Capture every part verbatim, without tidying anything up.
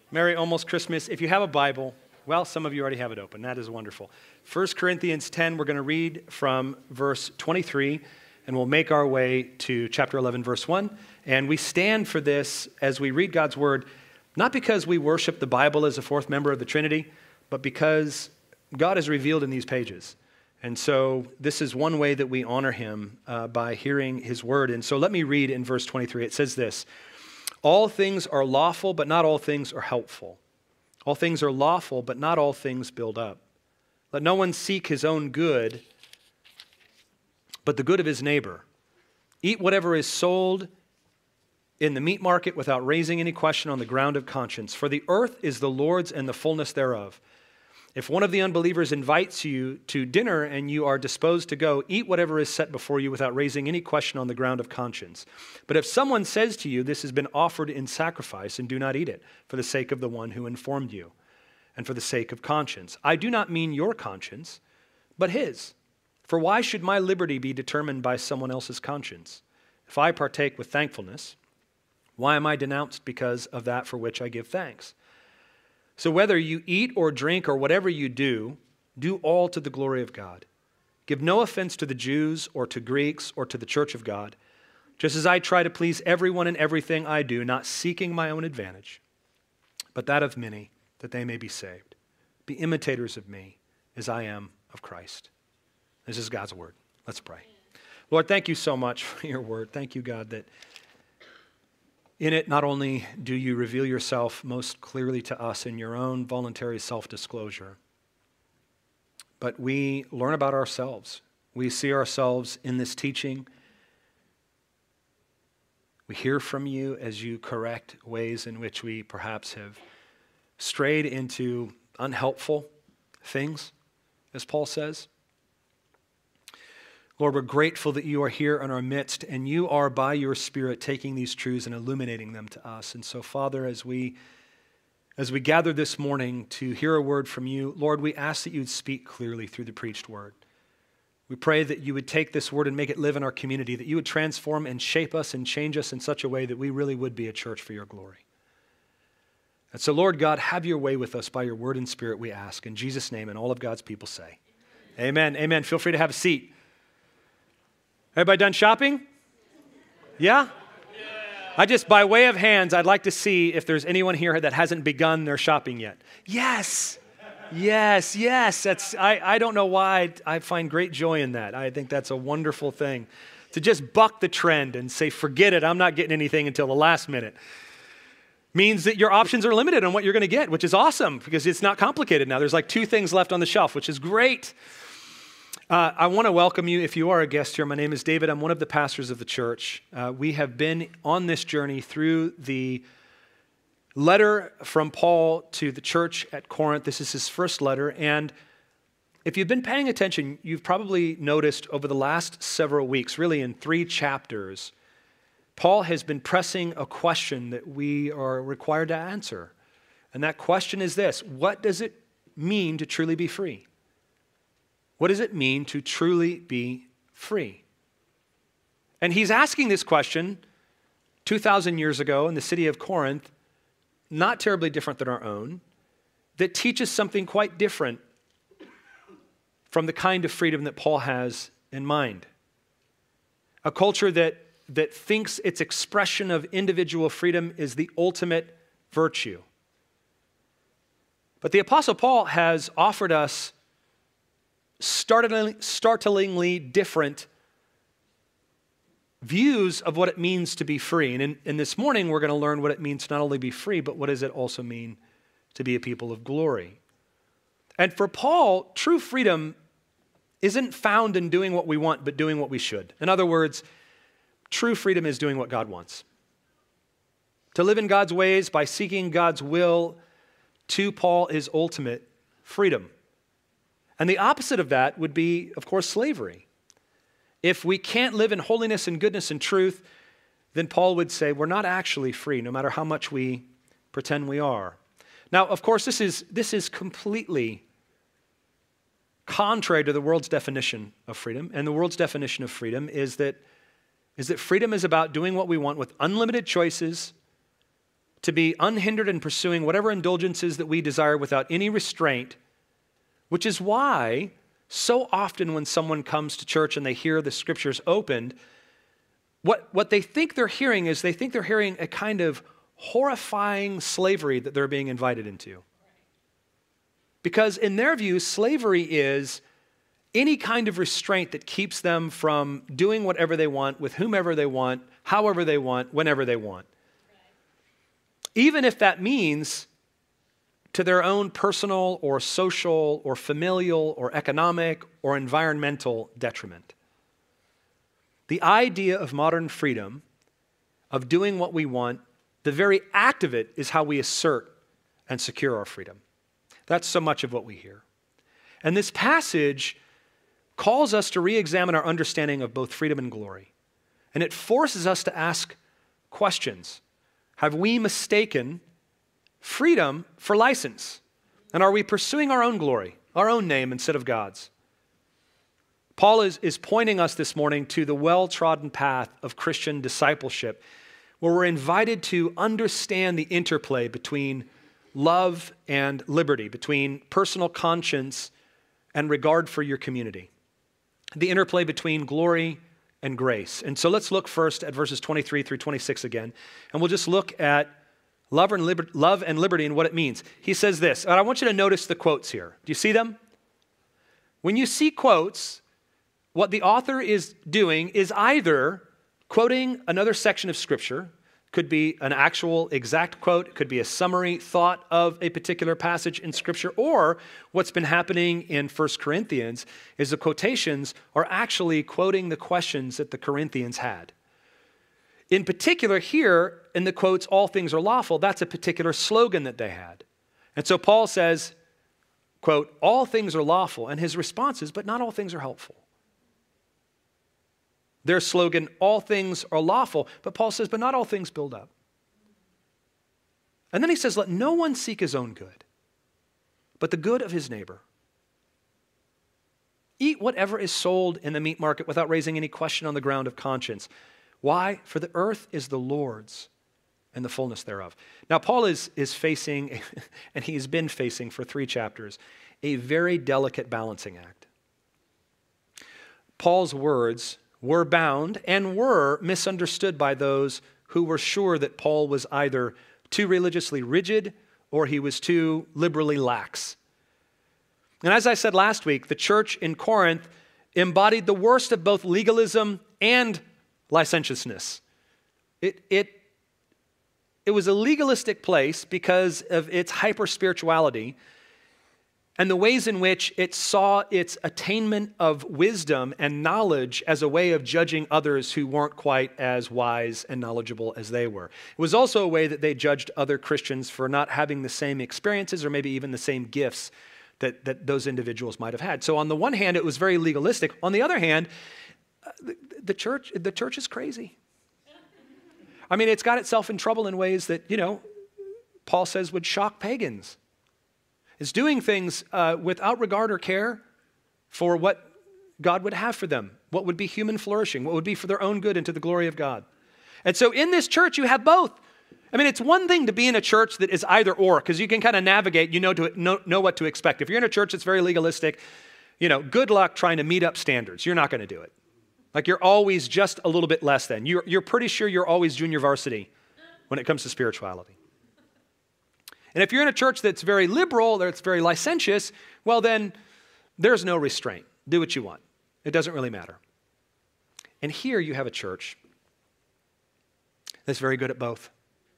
Merry almost Christmas. If you have a Bible, well, some of you already have it open. That is wonderful. First Corinthians ten, we're going to read from verse twenty-three, and we'll make our way to chapter eleven, verse one. And we stand for this as we read God's word, not because we worship the Bible as a fourth member of the Trinity, but because God is revealed in these pages. And so this is one way that we honor him uh, by hearing his word. And so let me read in verse twenty-three. It says this: all things are lawful, but not all things are helpful. All things are lawful, but not all things build up. Let no one seek his own good, but the good of his neighbor. Eat whatever is sold in the meat market without raising any question on the ground of conscience. For the earth is the Lord's and the fullness thereof. If one of the unbelievers invites you to dinner and you are disposed to go, eat whatever is set before you without raising any question on the ground of conscience. But if someone says to you, this has been offered in sacrifice, and do not eat it, for the sake of the one who informed you, and for the sake of conscience. I do not mean your conscience, but his. For why should my liberty be determined by someone else's conscience? If I partake with thankfulness, why am I denounced because of that for which I give thanks? So whether you eat or drink or whatever you do, do all to the glory of God. Give no offense to the Jews or to Greeks or to the church of God, just as I try to please everyone in everything I do, not seeking my own advantage, but that of many, that they may be saved. Be imitators of me as I am of Christ. This is God's word. Let's pray. Lord, thank you so much for your word. Thank you, God, that in it, not only do you reveal yourself most clearly to us in your own voluntary self-disclosure, but we learn about ourselves. We see ourselves in this teaching. We hear from you as you correct ways in which we perhaps have strayed into unhelpful things, as Paul says. Lord, we're grateful that you are here in our midst, and you are, by your Spirit, taking these truths and illuminating them to us. And so, Father, as we as we gather this morning to hear a word from you, Lord, we ask that you would speak clearly through the preached word. We pray that you would take this word and make it live in our community, that you would transform and shape us and change us in such a way that we really would be a church for your glory. And so, Lord God, have your way with us by your word and Spirit, we ask. In Jesus' name, and all of God's people say, amen. Amen. Feel free to have a seat. Everybody done shopping? Yeah? Yeah? I just, by way of hands, I'd like to see if there's anyone here that hasn't begun their shopping yet. Yes. Yes, yes. That's I, I don't know why. I find great joy in that. I think that's a wonderful thing. To just buck the trend and say, forget it, I'm not getting anything until the last minute. Means that your options are limited on what you're going to get, which is awesome because it's not complicated now. There's like two things left on the shelf, which is great. Uh, I want to welcome you if you are a guest here. My name is David. I'm one of the pastors of the church. Uh, we have been on this journey through the letter from Paul to the church at Corinth. This is his first letter. And if you've been paying attention, you've probably noticed over the last several weeks, really in three chapters, Paul has been pressing a question that we are required to answer. And that question is this: what does it mean to truly be free? What does it mean to truly be free? And he's asking this question two thousand years ago in the city of Corinth, not terribly different than our own, that teaches something quite different from the kind of freedom that Paul has in mind. A culture that, that thinks its expression of individual freedom is the ultimate virtue. But the Apostle Paul has offered us Startlingly, startlingly different views of what it means to be free. And in, in this morning, we're going to learn what it means to not only be free, but what does it also mean to be a people of glory. And for Paul, true freedom isn't found in doing what we want, but doing what we should. In other words, true freedom is doing what God wants. To live in God's ways by seeking God's will, to Paul, is ultimate freedom. And the opposite of that would be, of course, slavery. If we can't live in holiness and goodness and truth, then Paul would say we're not actually free, no matter how much we pretend we are. Now, of course, this is, this is completely contrary to the world's definition of freedom. And the world's definition of freedom is that, is that freedom is about doing what we want with unlimited choices, to be unhindered in pursuing whatever indulgences that we desire without any restraint, which is why so often when someone comes to church and they hear the scriptures opened, what, what they think they're hearing is they think they're hearing a kind of horrifying slavery that they're being invited into. Because in their view, slavery is any kind of restraint that keeps them from doing whatever they want, with whomever they want, however they want, whenever they want. Even if that means to their own personal or social or familial or economic or environmental detriment. The idea of modern freedom, of doing what we want, the very act of it is how we assert and secure our freedom. That's so much of what we hear. And this passage calls us to re-examine our understanding of both freedom and glory. And it forces us to ask questions. Have we mistaken freedom for license? And are we pursuing our own glory, our own name instead of God's? Paul is, is pointing us this morning to the well-trodden path of Christian discipleship, where we're invited to understand the interplay between love and liberty, between personal conscience and regard for your community, the interplay between glory and grace. And so let's look first at verses twenty-three through twenty-six again, and we'll just look at love and, liber- love and liberty and what it means. He says this, and I want you to notice the quotes here. Do you see them? When you see quotes, what the author is doing is either quoting another section of Scripture, could be an actual exact quote, could be a summary thought of a particular passage in Scripture, or what's been happening in First Corinthians is the quotations are actually quoting the questions that the Corinthians had. In particular here, in the quotes, all things are lawful, that's a particular slogan that they had. And so Paul says, quote, all things are lawful, and his response is, but not all things are helpful. Their slogan, all things are lawful, but Paul says, but not all things build up. And then he says, let no one seek his own good, but the good of his neighbor. Eat whatever is sold in the meat market without raising any question on the ground of conscience. Why? For the earth is the Lord's and the fullness thereof. Now, Paul is, is facing, and he's been facing for three chapters, a very delicate balancing act. Paul's words were bound and were misunderstood by those who were sure that Paul was either too religiously rigid or he was too liberally lax. And as I said last week, the church in Corinth embodied the worst of both legalism and licentiousness. It, it, it was a legalistic place because of its hyper-spirituality and the ways in which it saw its attainment of wisdom and knowledge as a way of judging others who weren't quite as wise and knowledgeable as they were. It was also a way that they judged other Christians for not having the same experiences or maybe even the same gifts that, that those individuals might have had. So on the one hand, it was very legalistic. On the other hand, the, the church, the church is crazy. I mean, it's got itself in trouble in ways that, you know, Paul says would shock pagans. It's doing things uh, without regard or care for what God would have for them, what would be human flourishing, what would be for their own good and to the glory of God. And so in this church, you have both. I mean, it's one thing to be in a church that is either or, because you can kind of navigate, you know, to know, know what to expect. If you're in a church that's very legalistic, you know, good luck trying to meet up standards. You're not going to do it. Like you're always just a little bit less than. You're, you're pretty sure you're always junior varsity when it comes to spirituality. And if you're in a church that's very liberal, that's very licentious, well then, there's no restraint. Do what you want. It doesn't really matter. And here you have a church that's very good at both.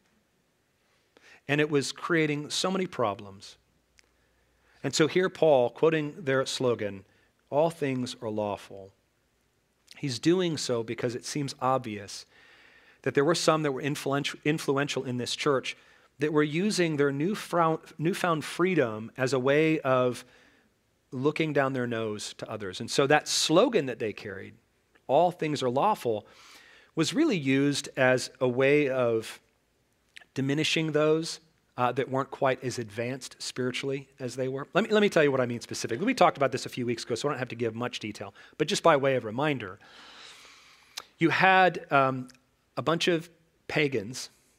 And it was creating so many problems. And so here Paul, quoting their slogan, all things are lawful. He's doing so because it seems obvious that there were some that were influential, influential in this church that were using their newfound, newfound freedom as a way of looking down their nose to others. And so that slogan that they carried, all things are lawful, was really used as a way of diminishing those uh, that weren't quite as advanced spiritually as they were. Let me, let me tell you what I mean specifically. We talked about this a few weeks ago, so I don't have to give much detail. But just by way of reminder, you had um, a bunch of pagans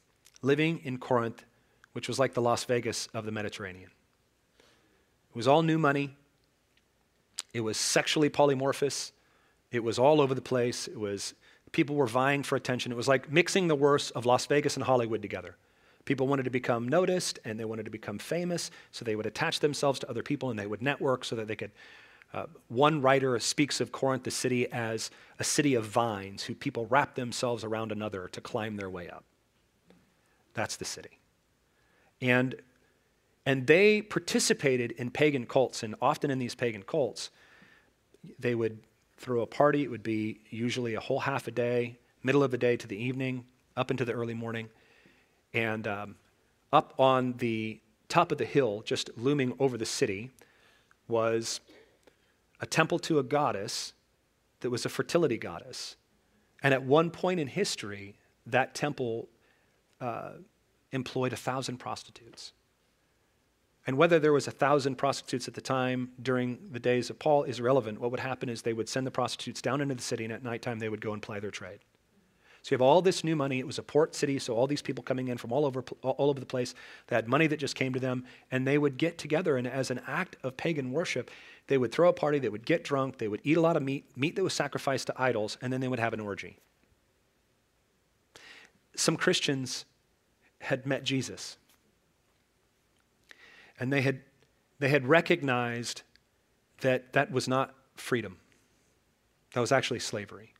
living in Corinth, which was like the Las Vegas of the Mediterranean. It was all new money. It was sexually polymorphous. It was all over the place. It was, people were vying for attention. It was like mixing the worst of Las Vegas and Hollywood together. People wanted to become noticed and they wanted to become famous, so they would attach themselves to other people and they would network so that they could. Uh, one writer speaks of Corinth, the city, as a city of vines who people wrap themselves around another to climb their way up. That's the city. And, and they participated in pagan cults, and often in these pagan cults, they would throw a party. It would be usually a whole half a day, middle of the day to the evening, up into the early morning. And um, up on the top of the hill, just looming over the city, was a temple to a goddess that was a fertility goddess. And at one point in history, that temple uh, employed a thousand prostitutes. And whether there was a thousand prostitutes at the time during the days of Paul is irrelevant. What would happen is they would send the prostitutes down into the city, and at nighttime they would go and ply their trade. So you have all this new money. It was a port city, so all these people coming in from all over all over the place. They had money that just came to them, and they would get together, and as an act of pagan worship, they would throw a party, they would get drunk, they would eat a lot of meat, meat that was sacrificed to idols, and then they would have an orgy. Some Christians had met Jesus, and they had, they had recognized that that was not freedom. That was actually slavery.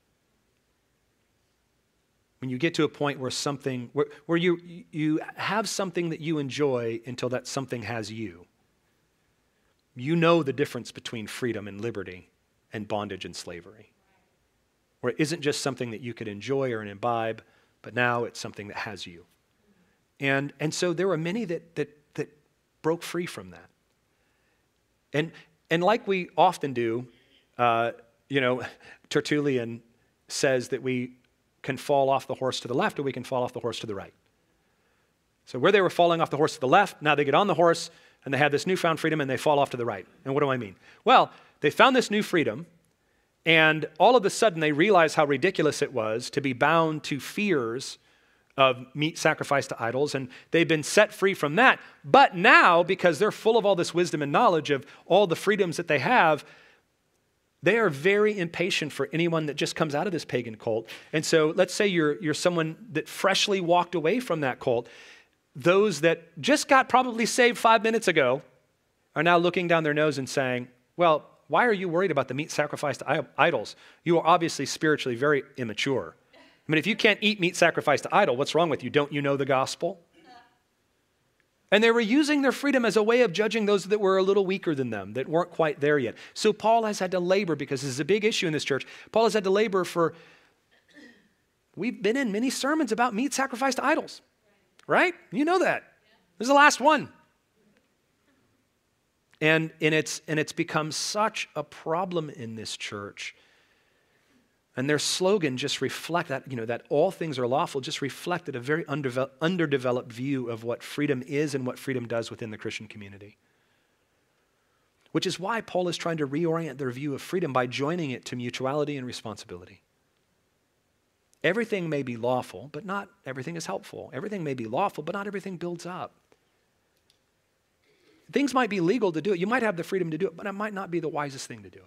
When you get to a point where something, where, where you, you have something that you enjoy until that something has you, you know the difference between freedom and liberty and bondage and slavery. Where it isn't just something that you could enjoy or imbibe, but now it's something that has you. And, and so there were many that, that, that broke free from that. And, and like we often do, uh, you know, Tertullian says that we can fall off the horse to the left or we can fall off the horse to the right. So where they were falling off the horse to the left, now they get on the horse and they have this newfound freedom and they fall off to the right. And what do I mean? Well, they found this new freedom and all of a sudden they realized how ridiculous it was to be bound to fears of meat sacrificed to idols, and they've been set free from that. But now, because they're full of all this wisdom and knowledge of all the freedoms that they have, they are very impatient for anyone that just comes out of this pagan cult. And so let's say you're, you're someone that freshly walked away from that cult. Those that just got probably saved five minutes ago are now looking down their nose and saying, well, why are you worried about the meat sacrificed to idols? You are obviously spiritually very immature. I mean, if you can't eat meat sacrificed to idol, what's wrong with you? Don't you know the gospel? And they were using their freedom as a way of judging those that were a little weaker than them, that weren't quite there yet. So Paul has had to labor, because this is a big issue in this church. Paul has had to labor for, we've been in many sermons about meat sacrificed to idols, right? You know that. This is the last one. And, and, it's, and it's become such a problem in this church. And their slogan just reflect that, you know, that all things are lawful, just reflected a very underdeveloped, underdeveloped view of what freedom is and what freedom does within the Christian community. Which is why Paul is trying to reorient their view of freedom by joining it to mutuality and responsibility. Everything may be lawful, but not everything is helpful. Everything may be lawful, but not everything builds up. Things might be legal to do it. You might have the freedom to do it, but it might not be the wisest thing to do it.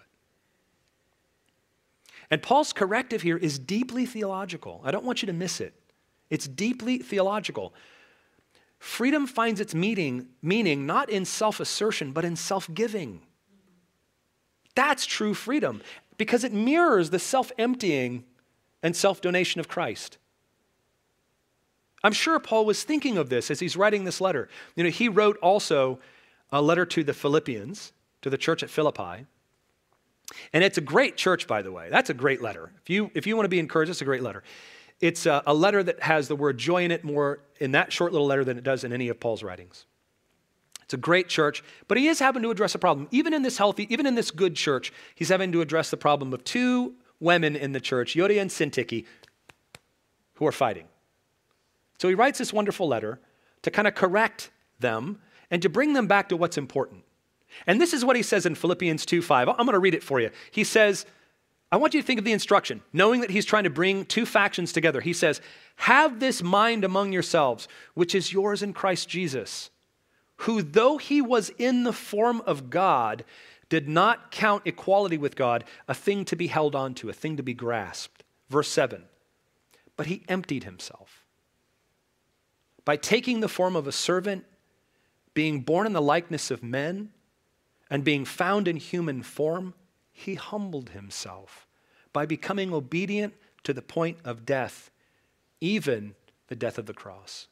And Paul's corrective here is deeply theological. I don't want you to miss it. It's deeply theological. Freedom finds its meaning, meaning not in self-assertion, but in self-giving. That's true freedom, because it mirrors the self-emptying and self-donation of Christ. I'm sure Paul was thinking of this as he's writing this letter. You know, he wrote also a letter to the Philippians, to the church at Philippi. And it's a great church, by the way. That's a great letter. If you, if you want to be encouraged, it's a great letter. It's a, a letter that has the word joy in it more in that short little letter than it does in any of Paul's writings. It's a great church, but he is having to address a problem. Even in this healthy, even in this good church, he's having to address the problem of two women in the church, Euodia and Syntyche, who are fighting. So he writes this wonderful letter to kind of correct them and to bring them back to what's important. And this is what he says in Philippians two five. I'm going to read it for you. He says, I want you to think of the instruction, knowing that he's trying to bring two factions together. He says, have this mind among yourselves, which is yours in Christ Jesus, who though he was in the form of God, did not count equality with God a thing to be held on to, a thing to be grasped. Verse seven, but he emptied himself by taking the form of a servant, being born in the likeness of men, and being found in human form, he humbled himself by becoming obedient to the point of death, even the death of the cross.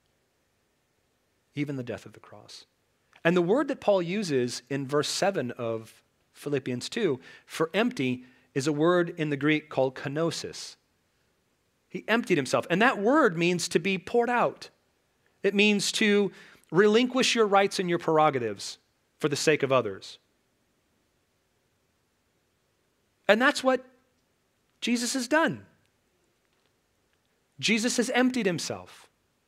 Even the death of the cross. And the word that Paul uses in verse seven of Philippians two for empty is a word in the Greek called kenosis. He emptied himself. And that word means to be poured out. It means to relinquish your rights and your prerogatives for the sake of others. And that's what Jesus has done. Jesus has emptied himself.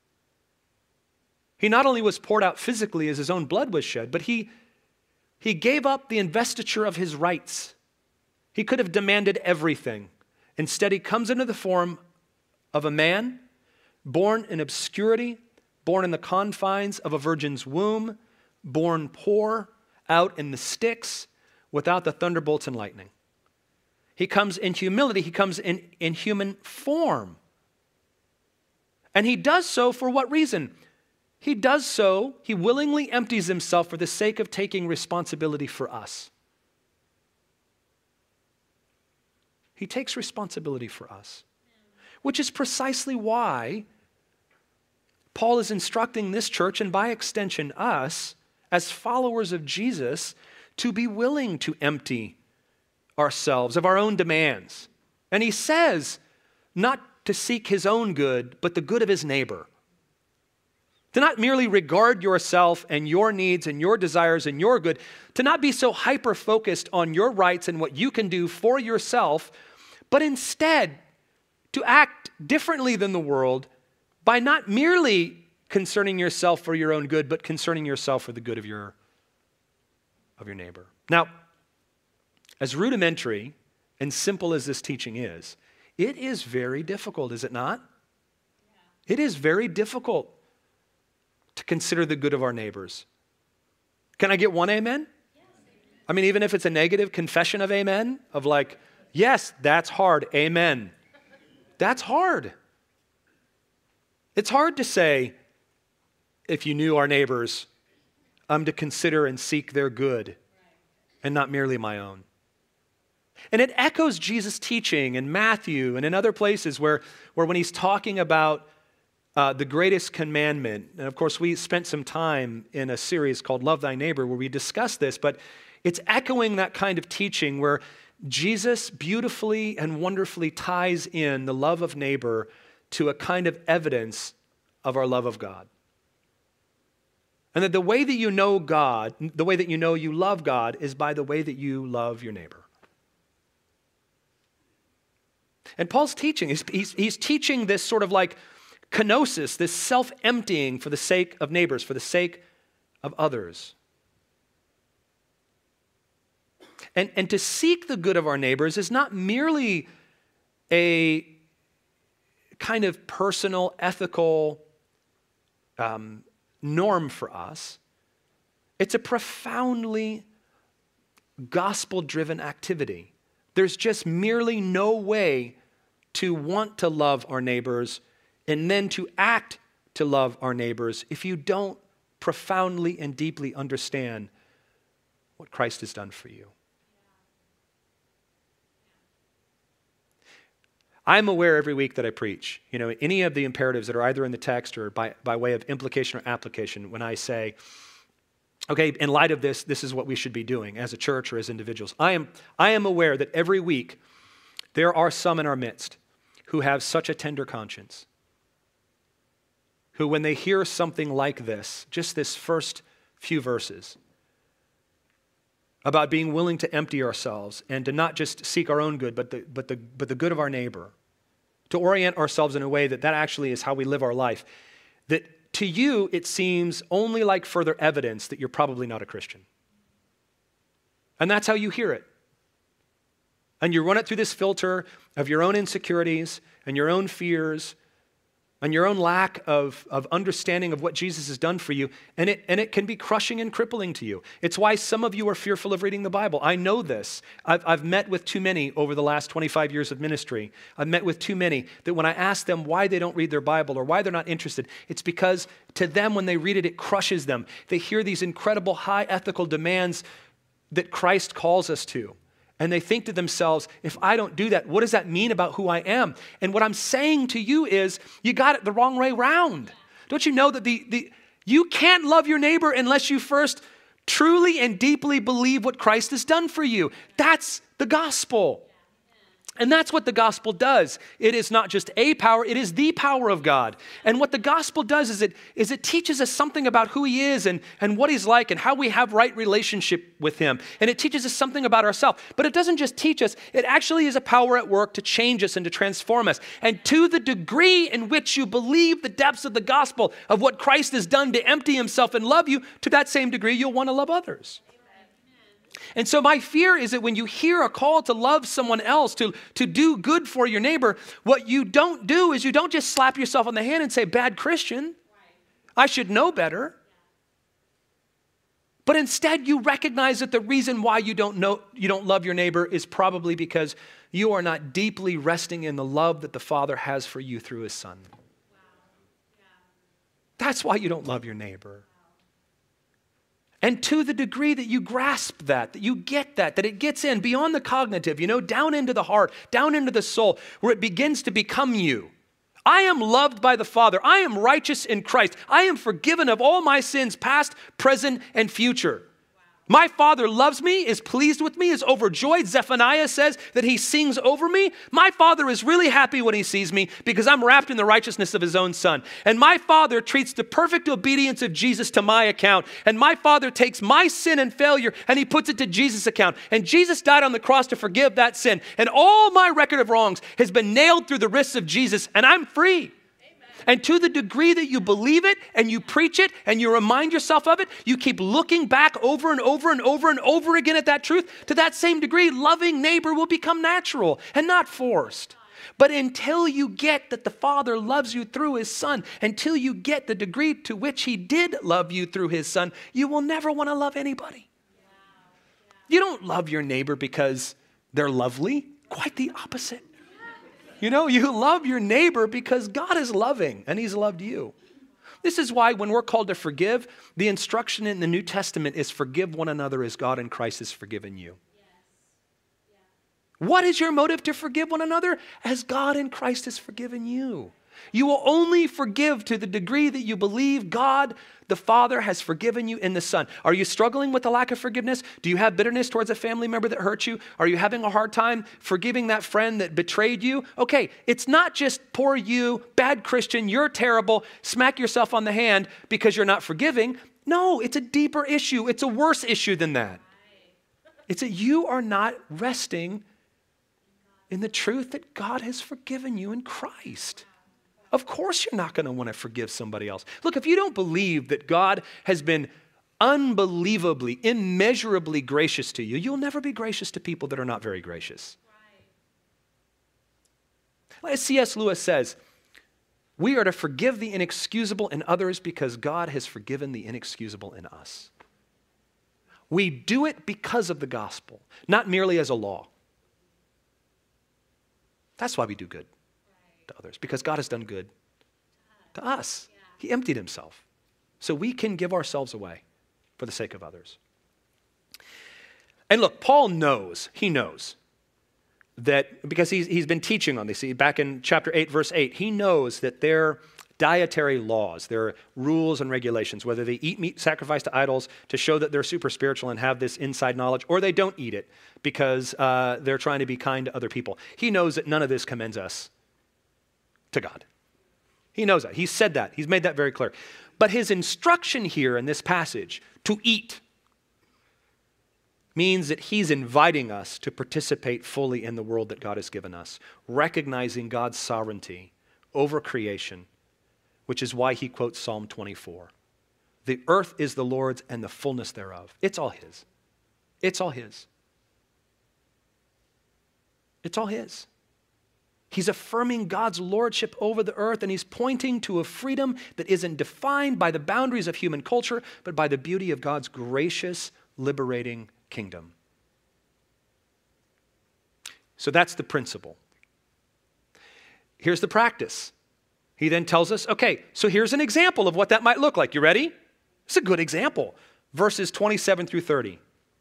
He not only was poured out physically as his own blood was shed, but he, he gave up the investiture of his rights. He could have demanded everything. Instead, he comes into the form of a man, born in obscurity, born in the confines of a virgin's womb, born poor, out in the sticks, without the thunderbolts and lightning. He comes in humility. He comes in, in human form. And he does so for what reason? He does so, he willingly empties himself for the sake of taking responsibility for us. He takes responsibility for us, which is precisely why Paul is instructing this church, and by extension us, as followers of Jesus, to be willing to empty ourselves of our own demands. And he says, not to seek his own good, but the good of his neighbor. To not merely regard yourself and your needs and your desires and your good, to not be so hyper-focused on your rights and what you can do for yourself, but instead to act differently than the world by not merely concerning yourself for your own good, but concerning yourself for the good of your, of your neighbor. Now, as rudimentary and simple as this teaching is, it is very difficult, is it not? Yeah. It is very difficult to consider the good of our neighbors. Can I get one amen? Yes. I mean, even if it's a negative confession of amen, of like, yes, that's hard, amen. That's hard. It's hard to say, if you knew our neighbors, I'm to consider and seek their good and not merely my own. And it echoes Jesus' teaching in Matthew and in other places where, where when he's talking about uh, the greatest commandment, and of course we spent some time in a series called Love Thy Neighbor where we discussed this, but it's echoing that kind of teaching where Jesus beautifully and wonderfully ties in the love of neighbor to a kind of evidence of our love of God. And that the way that you know God, the way that you know you love God is by the way that you love your neighbor. And Paul's teaching, he's, he's, he's teaching this sort of like kenosis, this self-emptying for the sake of neighbors, for the sake of others. And, and to seek the good of our neighbors is not merely a kind of personal, ethical um, norm for us. It's a profoundly gospel-driven activity. There's just merely no way to want to love our neighbors and then to act to love our neighbors if you don't profoundly and deeply understand what Christ has done for you. I'm aware every week that I preach, you know, any of the imperatives that are either in the text or by, by way of implication or application, when I say, okay, in light of this, this is what we should be doing as a church or as individuals. I am, I am aware that every week there are some in our midst who have such a tender conscience, who when they hear something like this, just this first few verses, about being willing to empty ourselves and to not just seek our own good, but the, but the, but the good of our neighbor, to orient ourselves in a way that that actually is how we live our life, that to you it seems only like further evidence that you're probably not a Christian. And that's how you hear it. and you run it through this filter of your own insecurities and your own fears and your own lack of, of understanding of what Jesus has done for you, and it, and it can be crushing and crippling to you. It's why some of you are fearful of reading the Bible. I know this. I've, I've met with too many over the last twenty-five years of ministry. I've met with too many that when I ask them why they don't read their Bible or why they're not interested, it's because to them when they read it, it crushes them. They hear these incredible high ethical demands that Christ calls us to. And they think to themselves, if I don't do that, what does that mean about who I am? And what I'm saying to you is, you got it the wrong way round. Don't you know that the, the you can't love your neighbor unless you first truly and deeply believe what Christ has done for you? That's the gospel. And that's what the gospel does. It is not just a power, it is the power of God. And what the gospel does is it, is it teaches us something about who he is and, and what he's like and how we have right relationship with him. And it teaches us something about ourselves. But it doesn't just teach us, it actually is a power at work to change us and to transform us. And to the degree in which you believe the depths of the gospel of what Christ has done to empty himself and love you, to that same degree you'll want to love others. And so my fear is that when you hear a call to love someone else, to, to do good for your neighbor, what you don't do is you don't just slap yourself on the hand and say, bad Christian, I should know better. But instead you recognize that the reason why you don't know, you don't love your neighbor is probably because you are not deeply resting in the love that the Father has for you through his Son. That's why you don't love your neighbor. And to the degree that you grasp that, that you get that, that it gets in beyond the cognitive, you know, down into the heart, down into the soul, where it begins to become you. I am loved by the Father. I am righteous in Christ. I am forgiven of all my sins, past, present, and future. My Father loves me, is pleased with me, is overjoyed. Zephaniah says that he sings over me. My Father is really happy when he sees me because I'm wrapped in the righteousness of his own Son. And my Father treats the perfect obedience of Jesus to my account. And my Father takes my sin and failure and he puts it to Jesus' account. And Jesus died on the cross to forgive that sin. And all my record of wrongs has been nailed through the wrists of Jesus, and I'm free. And to the degree that you believe it and you preach it and you remind yourself of it, you keep looking back over and over and over and over again at that truth. To that same degree, loving neighbor will become natural and not forced. But until you get that the Father loves you through his Son, until you get the degree to which he did love you through his Son, you will never want to love anybody. You don't love your neighbor because they're lovely. Quite the opposite. You know, you love your neighbor because God is loving and he's loved you. This is why when we're called to forgive, the instruction in the New Testament is forgive one another as God in Christ has forgiven you. Yes. Yeah. What is your motive to forgive one another? As God in Christ has forgiven you. You will only forgive to the degree that you believe God, the Father, has forgiven you in the Son. Are you struggling with a lack of forgiveness? Do you have bitterness towards a family member that hurt you? Are you having a hard time forgiving that friend that betrayed you? Okay, it's not just poor you, bad Christian, you're terrible, smack yourself on the hand because you're not forgiving. No, it's a deeper issue. It's a worse issue than that. It's that you are not resting in the truth that God has forgiven you in Christ. Of course you're not going to want to forgive somebody else. Look, if you don't believe that God has been unbelievably, immeasurably gracious to you, you'll never be gracious to people that are not very gracious. Right. As C S Lewis says, we are to forgive the inexcusable in others because God has forgiven the inexcusable in us. We do it because of the gospel, not merely as a law. That's why we do good to others, because God has done good to us. He emptied himself so we can give ourselves away for the sake of others. And look, Paul knows, he knows that, because he's, he's been teaching on this, see, back in chapter eight, verse eight, he knows that their dietary laws, their rules and regulations, whether they eat meat sacrificed to idols to show that they're super spiritual and have this inside knowledge, or they don't eat it because uh, they're trying to be kind to other people. He knows that none of this commends us to God. He knows that. He's said that. He's made that very clear. But his instruction here in this passage to eat means that he's inviting us to participate fully in the world that God has given us, recognizing God's sovereignty over creation, which is why he quotes Psalm twenty-four. The earth is the Lord's and the fullness thereof. It's all his. It's all his. It's all his. He's affirming God's lordship over the earth, and he's pointing to a freedom that isn't defined by the boundaries of human culture, but by the beauty of God's gracious, liberating kingdom. So that's the principle. Here's the practice. He then tells us, okay, so here's an example of what that might look like. You ready? It's a good example. Verses twenty-seven through thirty.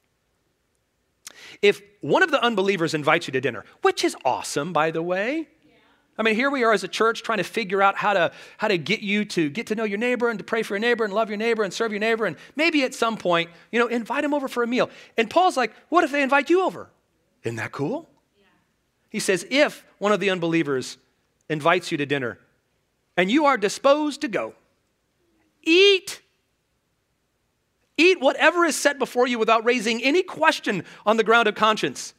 If one of the unbelievers invites you to dinner, which is awesome, by the way. Yeah. I mean, here we are as a church trying to figure out how to, how to get you to get to know your neighbor and to pray for your neighbor and love your neighbor and serve your neighbor. And maybe at some point, you know, invite him over for a meal. And Paul's like, what if they invite you over? Isn't that cool? Yeah. He says, if one of the unbelievers invites you to dinner and you are disposed to go, eat. Eat whatever is set before you without raising any question on the ground of conscience.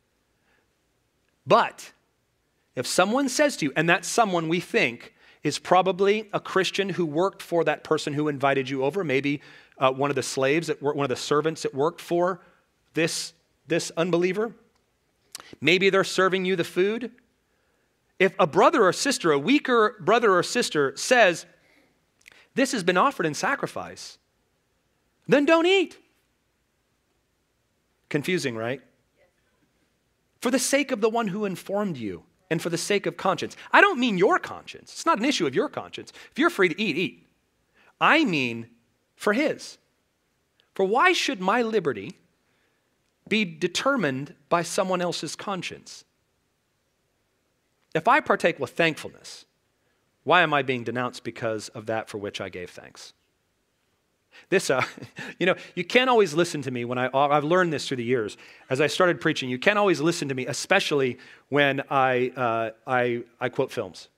But if someone says to you, and that someone we think is probably a Christian who worked for that person who invited you over, maybe uh, one of the slaves, that worked, one of the servants that worked for this, this unbeliever, maybe they're serving you the food. If a brother or sister, a weaker brother or sister says, this has been offered in sacrifice, then don't eat. Confusing, right? For the sake of the one who informed you and for the sake of conscience. I don't mean your conscience. It's not an issue of your conscience. If you're free to eat, eat. I mean for his. For why should my liberty be determined by someone else's conscience? If I partake with thankfulness, why am I being denounced because of that for which I gave thanks? This, uh, you know, you can't always listen to me when I, I've learned this through the years. As I started preaching, you can't always listen to me, especially when I, uh, I, I quote films.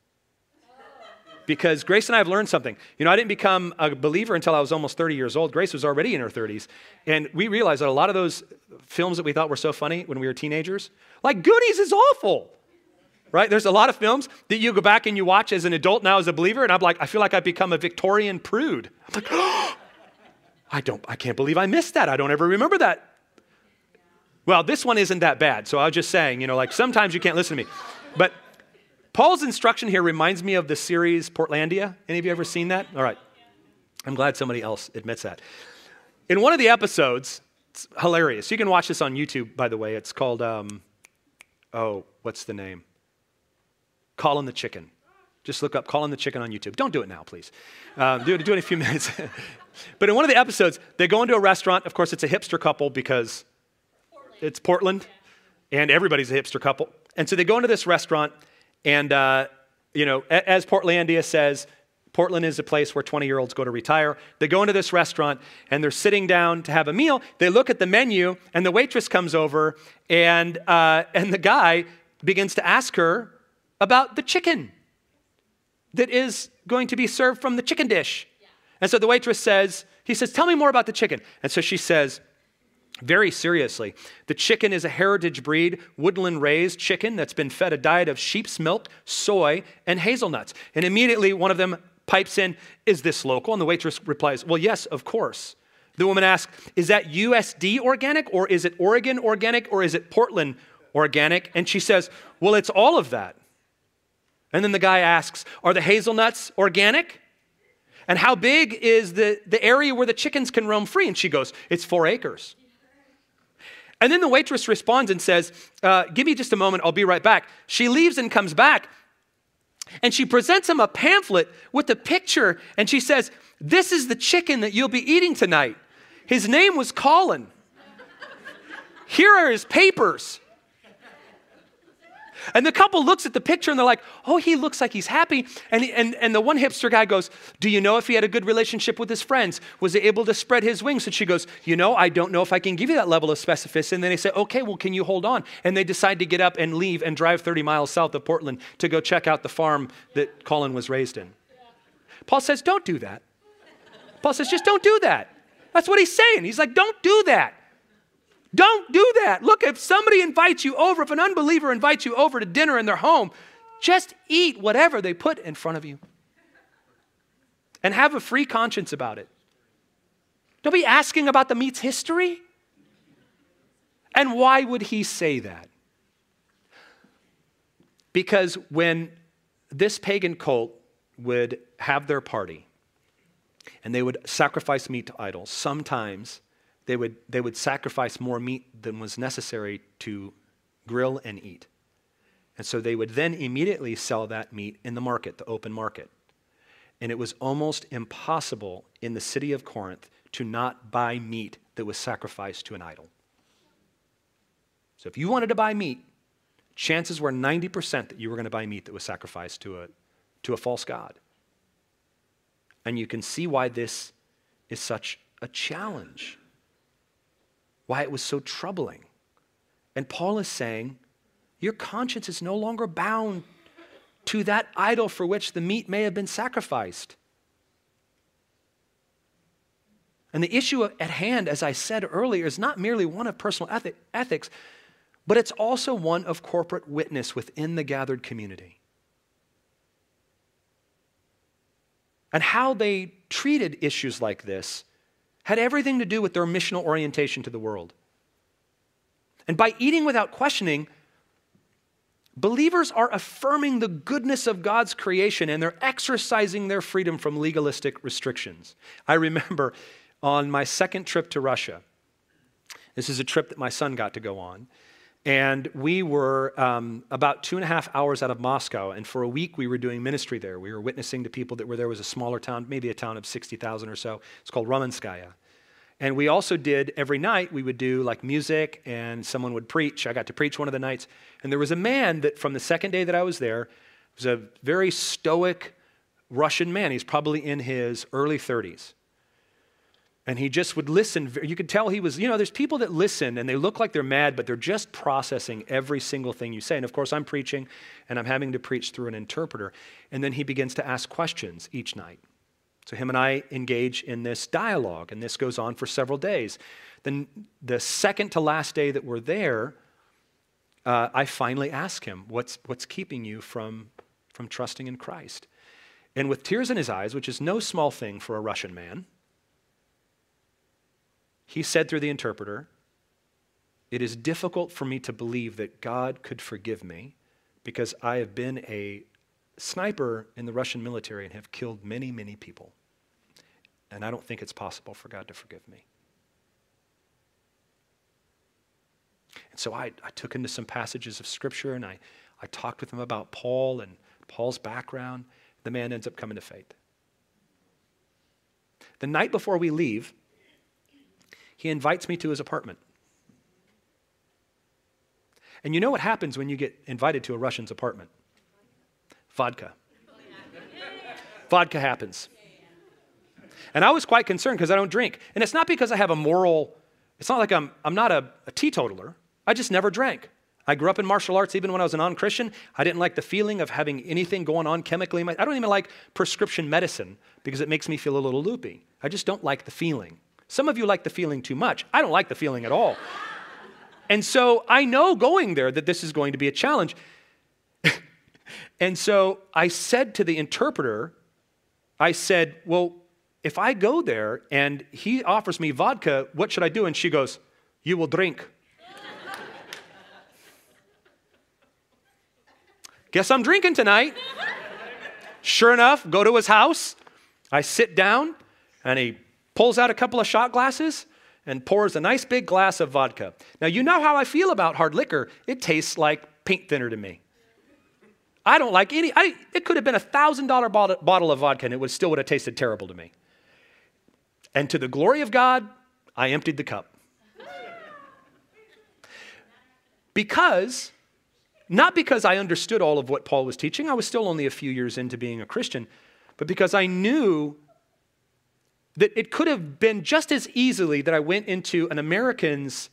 Because Grace and I have learned something. You know, I didn't become a believer until I was almost thirty years old. Grace was already in her thirties. And we realized that a lot of those films that we thought were so funny when we were teenagers, like Goonies is awful. Right? There's a lot of films that you go back and you watch as an adult now as a believer, and I'm like, I feel like I've become a Victorian prude. I'm like, oh, I don't, I can't believe I missed that. I don't ever remember that. Well, this one isn't that bad. So I was just saying, you know, like sometimes you can't listen to me. But Paul's instruction here reminds me of the series Portlandia. Any of you ever seen that? All right. I'm glad somebody else admits that. In one of the episodes, it's hilarious. You can watch this on YouTube, by the way. It's called, um, oh, what's the name? Colin the Chicken. Just look up Colin the Chicken on YouTube. Don't do it now, please. Um, do, it, do it in a few minutes. But in one of the episodes, they go into a restaurant. Of course, it's a hipster couple because Portland. It's Portland, yeah. And everybody's a hipster couple. And so they go into this restaurant, and, uh, you know, as Portlandia says, Portland is a place where twenty-year-olds go to retire. They go into this restaurant, and they're sitting down to have a meal. They look at the menu, and the waitress comes over, and uh, and the guy begins to ask her about the chicken that is going to be served from the chicken dish. Yeah. And so the waitress says, he says, tell me more about the chicken. And so she says, very seriously, the chicken is a heritage breed, woodland raised chicken that's been fed a diet of sheep's milk, soy, and hazelnuts. And immediately one of them pipes in, is this local? And the waitress replies, well, yes, of course. The woman asks, is that U S D organic, or is it Oregon organic, or is it Portland organic? And she says, well, it's all of that. And then the guy asks, are the hazelnuts organic? And how big is the, the area where the chickens can roam free? And she goes, it's four acres. And then the waitress responds and says, uh, give me just a moment, I'll be right back. She leaves and comes back, and she presents him a pamphlet with a picture, and she says, this is the chicken that you'll be eating tonight. His name was Colin. Here are his papers. And the couple looks at the picture and they're like, oh, he looks like he's happy. And, and, and the one hipster guy goes, do you know if he had a good relationship with his friends? Was he able to spread his wings? And she goes, you know, I don't know if I can give you that level of specificity. And then they say, okay, well, can you hold on? And they decide to get up and leave and drive thirty miles south of Portland to go check out the farm that Colin was raised in. Paul says, don't do that. Paul says, just don't do that. That's what he's saying. He's like, don't do that. Don't do that. Look, if somebody invites you over, if an unbeliever invites you over to dinner in their home, just eat whatever they put in front of you. And have a free conscience about it. Don't be asking about the meat's history. And why would he say that? Because when this pagan cult would have their party and they would sacrifice meat to idols, sometimes they would, they would sacrifice more meat than was necessary to grill and eat. And so they would then immediately sell that meat in the market, the open market. And it was almost impossible in the city of Corinth to not buy meat that was sacrificed to an idol. So if you wanted to buy meat, chances were ninety percent that you were going to buy meat that was sacrificed to a, to a false god. And you can see why this is such a challenge, why it was so troubling. And Paul is saying, your conscience is no longer bound to that idol for which the meat may have been sacrificed. And the issue at hand, as I said earlier, is not merely one of personal ethi- ethics, but it's also one of corporate witness within the gathered community. And how they treated issues like this had everything to do with their missional orientation to the world. And by eating without questioning, believers are affirming the goodness of God's creation and they're exercising their freedom from legalistic restrictions. I remember on my second trip to Russia, this is a trip that my son got to go on, and we were um, about two and a half hours out of Moscow, and for a week we were doing ministry there. We were witnessing to people that were there. It was a smaller town, maybe a town of sixty thousand or so. It's called Ramenskaya. And we also did, every night, we would do like music and someone would preach. I got to preach one of the nights. And there was a man that from the second day that I was there, was a very stoic Russian man. He's probably in his early thirties. And he just would listen. You could tell he was, you know, there's people that listen and they look like they're mad, but they're just processing every single thing you say. And of course, I'm preaching and I'm having to preach through an interpreter. And then he begins to ask questions each night. So him and I engage in this dialogue, and this goes on for several days. Then the second to last day that we're there, uh, I finally ask him, what's, what's keeping you from, from trusting in Christ? And with tears in his eyes, which is no small thing for a Russian man, he said through the interpreter, it is difficult for me to believe that God could forgive me because I have been a sniper in the Russian military and have killed many, many people. And I don't think it's possible for God to forgive me. And so I, I took him to some passages of Scripture, and I, I talked with him about Paul and Paul's background. The man ends up coming to faith. The night before we leave, he invites me to his apartment. And you know what happens when you get invited to a Russian's apartment? Vodka. Vodka happens. And I was quite concerned because I don't drink. And it's not because I have a moral, it's not like I'm, I'm not a, a teetotaler. I just never drank. I grew up in martial arts even when I was a non-Christian. I didn't like the feeling of having anything going on chemically. I don't even like prescription medicine because it makes me feel a little loopy. I just don't like the feeling. Some of you like the feeling too much. I don't like the feeling at all. And so I know going there that this is going to be a challenge. And so I said to the interpreter, I said, well, if I go there and he offers me vodka, what should I do? And she goes, you will drink. Guess I'm drinking tonight. Sure enough, go to his house. I sit down and he pulls out a couple of shot glasses and pours a nice big glass of vodka. Now, you know how I feel about hard liquor. It tastes like paint thinner to me. I don't like any, I, it could have been a one thousand dollars bottle, bottle of vodka and it would still would have tasted terrible to me. And to the glory of God, I emptied the cup. Because, not because I understood all of what Paul was teaching, I was still only a few years into being a Christian, but because I knew that it could have been just as easily that I went into an American's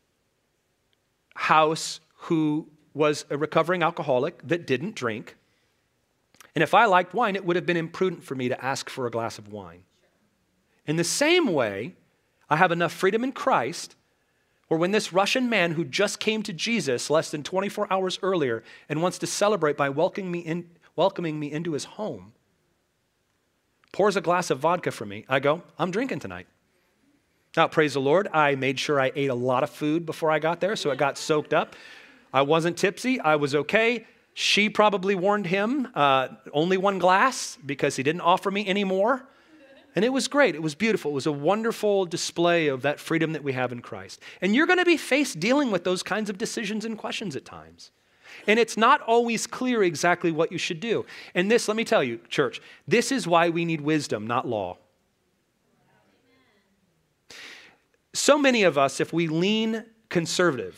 house who was a recovering alcoholic that didn't drink. And if I liked wine, it would have been imprudent for me to ask for a glass of wine. In the same way, I have enough freedom in Christ where when this Russian man who just came to Jesus less than twenty-four hours earlier and wants to celebrate by welcoming me, in, welcoming me into his home, pours a glass of vodka for me, I go, I'm drinking tonight. Now, praise the Lord, I made sure I ate a lot of food before I got there, so it got soaked up. I wasn't tipsy, I was okay, She probably warned him, uh, only one glass because he didn't offer me any more. And it was great. It was beautiful. It was a wonderful display of that freedom that we have in Christ. And you're going to be faced dealing with those kinds of decisions and questions at times. And it's not always clear exactly what you should do. And this, let me tell you, church, this is why we need wisdom, not law. So many of us, if we lean conservative,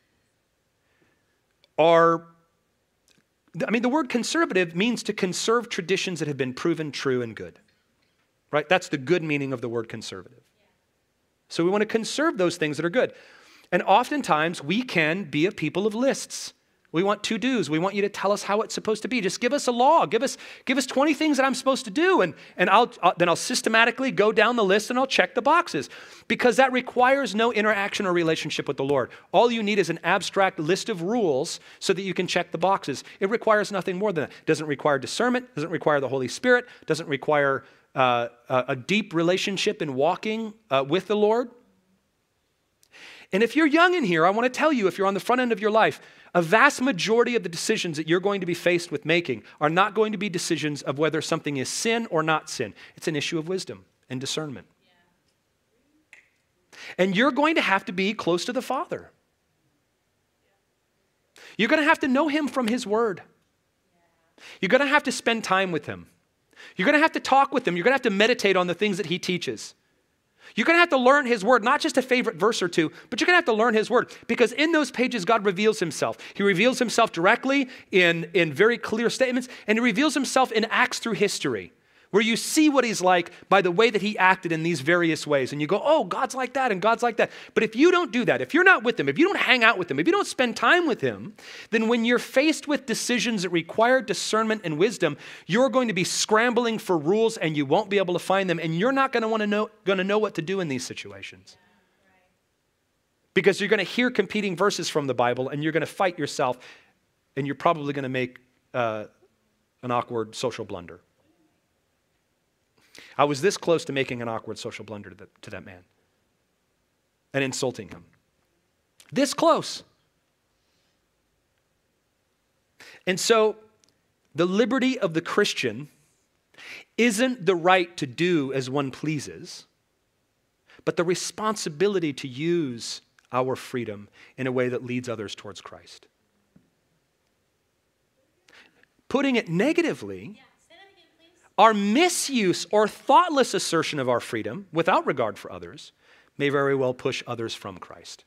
are, I mean, the word conservative means to conserve traditions that have been proven true and good. Right? That's the good meaning of the word conservative. So we want to conserve those things that are good. And oftentimes we can be a people of lists. We want to-dos. We want you to tell us how it's supposed to be. Just give us a law. Give us, give us twenty things that I'm supposed to do. And, and I'll, uh, then I'll systematically go down the list and I'll check the boxes. Because that requires no interaction or relationship with the Lord. All you need is an abstract list of rules so that you can check the boxes. It requires nothing more than that. It doesn't require discernment. Doesn't require the Holy Spirit. Doesn't require Uh, a, a deep relationship in walking uh, with the Lord. And if you're young in here, I want to tell you, if you're on the front end of your life, a vast majority of the decisions that you're going to be faced with making are not going to be decisions of whether something is sin or not sin. It's an issue of wisdom and discernment. Yeah. And you're going to have to be close to the Father. You're going to have to know him from his word. You're going to have to spend time with him. You're going to have to talk with him. You're going to have to meditate on the things that he teaches. You're going to have to learn his word, not just a favorite verse or two, but you're going to have to learn his word because in those pages, God reveals himself. He reveals himself directly in, in very clear statements, and he reveals himself in acts through history where you see what he's like by the way that he acted in these various ways. And you go, oh, God's like that and God's like that. But if you don't do that, if you're not with him, if you don't hang out with him, if you don't spend time with him, then when you're faced with decisions that require discernment and wisdom, you're going to be scrambling for rules and you won't be able to find them. And you're not going to want to know, going to know what to do in these situations. Because you're going to hear competing verses from the Bible and you're going to fight yourself and you're probably going to make uh, an awkward social blunder. I was this close to making an awkward social blunder to, the, to that man and insulting him. This close. And so the liberty of the Christian isn't the right to do as one pleases, but the responsibility to use our freedom in a way that leads others towards Christ. Putting it negatively, our misuse or thoughtless assertion of our freedom without regard for others may very well push others from Christ.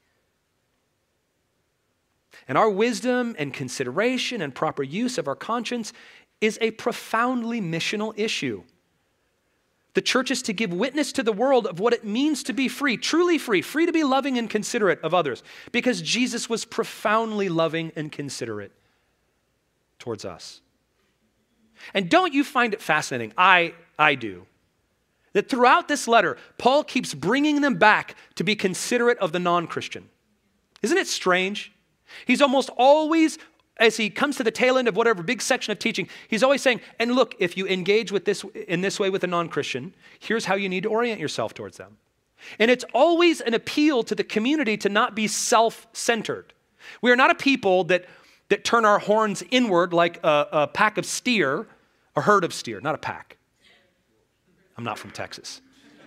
And our wisdom and consideration and proper use of our conscience is a profoundly missional issue. The church is to give witness to the world of what it means to be free, truly free, free to be loving and considerate of others, because Jesus was profoundly loving and considerate towards us. And don't you find it fascinating? I, I do. That throughout this letter, Paul keeps bringing them back to be considerate of the non-Christian. Isn't it strange? He's almost always, as he comes to the tail end of whatever big section of teaching, he's always saying, and look, if you engage with this in this way with a non-Christian, here's how you need to orient yourself towards them. And it's always an appeal to the community to not be self-centered. We are not a people that that turn our horns inward like a, a pack of steer, a herd of steer, not a pack. I'm not from Texas.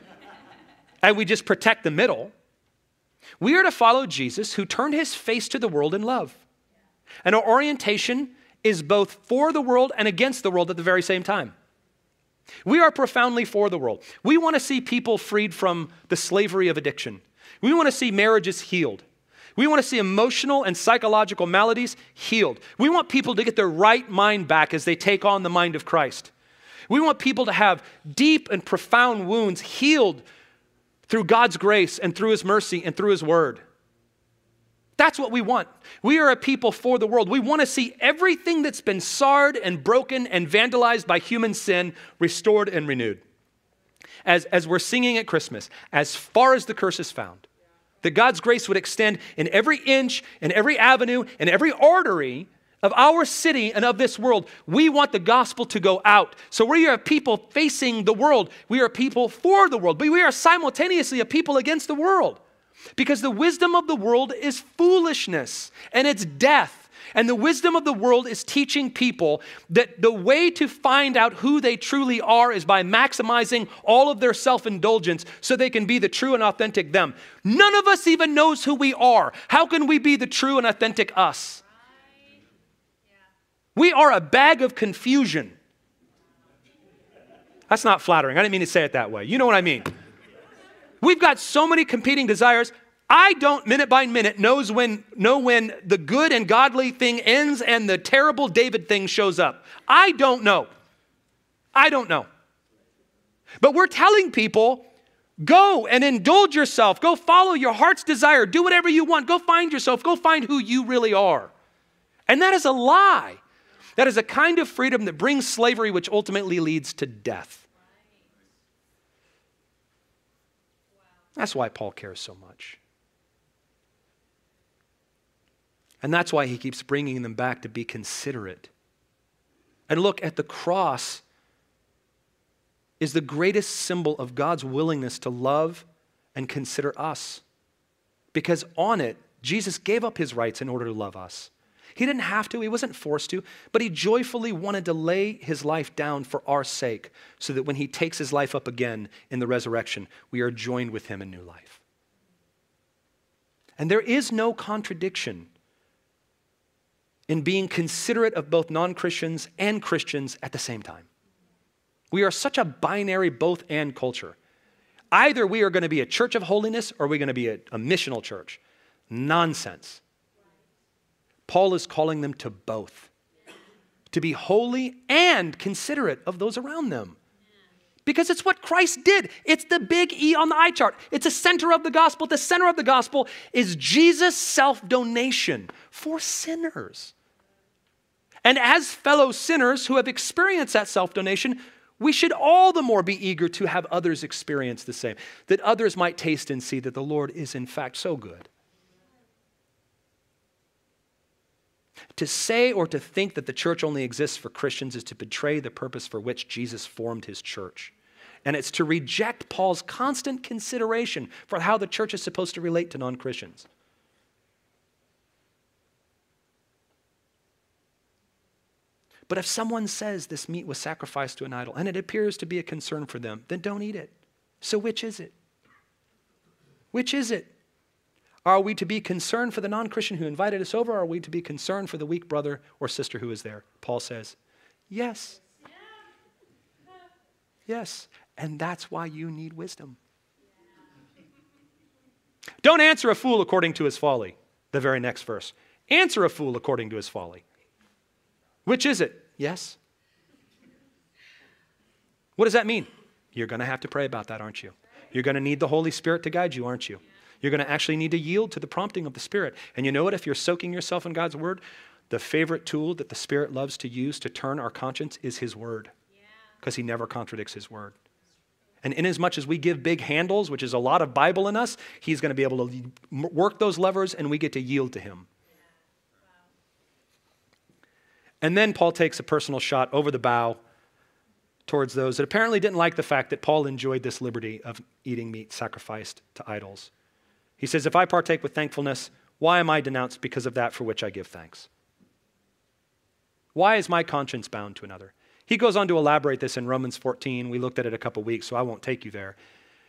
And we just protect the middle. We are to follow Jesus, who turned his face to the world in love. And our orientation is both for the world and against the world at the very same time. We are profoundly for the world. We want to see people freed from the slavery of addiction. We want to see marriages healed. We want to see emotional and psychological maladies healed. We want people to get their right mind back as they take on the mind of Christ. We want people to have deep and profound wounds healed through God's grace and through his mercy and through his word. That's what we want. We are a people for the world. We want to see everything that's been sarred and broken and vandalized by human sin restored and renewed. As, as we're singing at Christmas, as far as the curse is found. That God's grace would extend in every inch, in every avenue, in every artery of our city and of this world. We want the gospel to go out. So we are people facing the world. We are people for the world. But we are simultaneously a people against the world. Because the wisdom of the world is foolishness and it's death. And the wisdom of the world is teaching people that the way to find out who they truly are is by maximizing all of their self-indulgence so they can be the true and authentic them. None of us even knows who we are. How can we be the true and authentic us? We are a bag of confusion. That's not flattering. I didn't mean to say it that way. You know what I mean. We've got so many competing desires. I don't, minute by minute, knows when, know when the good and godly thing ends and the terrible David thing shows up. I don't know. I don't know. But we're telling people, go and indulge yourself. Go follow your heart's desire. Do whatever you want. Go find yourself. Go find who you really are. And that is a lie. That is a kind of freedom that brings slavery, which ultimately leads to death. That's why Paul cares so much. And that's why he keeps bringing them back to be considerate. And look, at the cross is the greatest symbol of God's willingness to love and consider us. Because on it, Jesus gave up his rights in order to love us. He didn't have to, he wasn't forced to, but he joyfully wanted to lay his life down for our sake so that when he takes his life up again in the resurrection, we are joined with him in new life. And there is no contradiction in being considerate of both non-Christians and Christians at the same time. We are such a binary both and culture. Either we are going to be a church of holiness or we're going to be a, a missional church. Nonsense. Paul is calling them to both, to be holy and considerate of those around them. Because it's what Christ did. It's the big E on the eye chart. It's the center of the gospel. The center of the gospel is Jesus' self-donation for sinners. And as fellow sinners who have experienced that self-donation, we should all the more be eager to have others experience the same, that others might taste and see that the Lord is in fact so good. To say or to think that the church only exists for Christians is to betray the purpose for which Jesus formed his church. And it's to reject Paul's constant consideration for how the church is supposed to relate to non-Christians. But if someone says this meat was sacrificed to an idol and it appears to be a concern for them, then don't eat it. So which is it? Which is it? Are we to be concerned for the non-Christian who invited us over, or are we to be concerned for the weak brother or sister who is there? Paul says, yes. Yes. And that's why you need wisdom. Don't answer a fool according to his folly. The very next verse. Answer a fool according to his folly. Which is it? Yes. What does that mean? You're going to have to pray about that, aren't you? You're going to need the Holy Spirit to guide you, aren't you? You're going to actually need to yield to the prompting of the Spirit. And you know what? If you're soaking yourself in God's word, the favorite tool that the Spirit loves to use to turn our conscience is his word. Because he never contradicts his word. And inasmuch as we give big handles, which is a lot of Bible in us, he's going to be able to work those levers and we get to yield to him. And then Paul takes a personal shot over the bow towards those that apparently didn't like the fact that Paul enjoyed this liberty of eating meat sacrificed to idols. He says, if I partake with thankfulness, why am I denounced because of that for which I give thanks? Why is my conscience bound to another? He goes on to elaborate this in Romans fourteen. We looked at it a couple weeks, so I won't take you there.